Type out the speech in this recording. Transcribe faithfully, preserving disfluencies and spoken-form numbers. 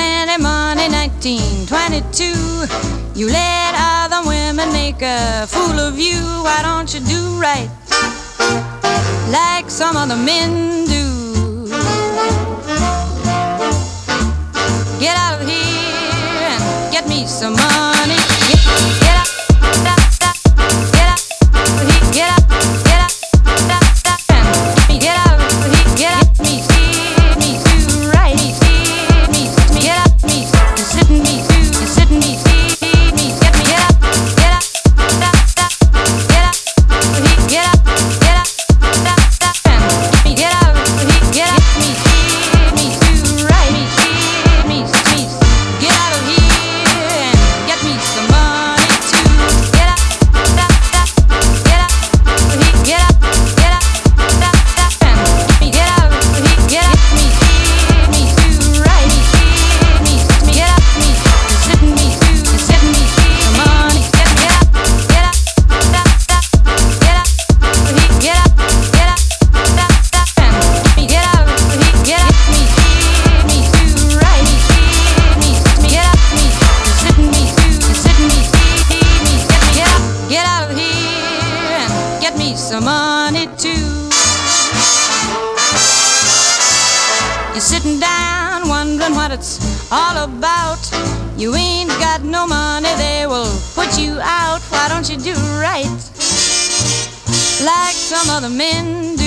twenty, money, nineteen, twenty-two. You let other women make a fool of you. Why don't you do right like some other men do? Get out of here and get me some money. Get, get out, get out, get out, get out, get out, get out, get me, see me do right, see me, get out, me, you sitting me do, you sitting me, see me, get me, get out, get out, get out, get out, get out, get out, get out, me, see me do right, see me, see, get out of here and get me some money too. Get out, get out, get out, get out, get out, get out, get out, me, see me do right, see me, get out, me, you sitting me do, you sitting me see some money. Get get out, get out, get out, get out, get out, get out, get out, get out, me, see me do right, see me, get out, me, you sitting me do, you sitting me see me, get me, get out, get out of here and get me some money too. You're sitting down wondering what it's all about. You ain't got no money, they will put you out. Why don't you do right like some other men do?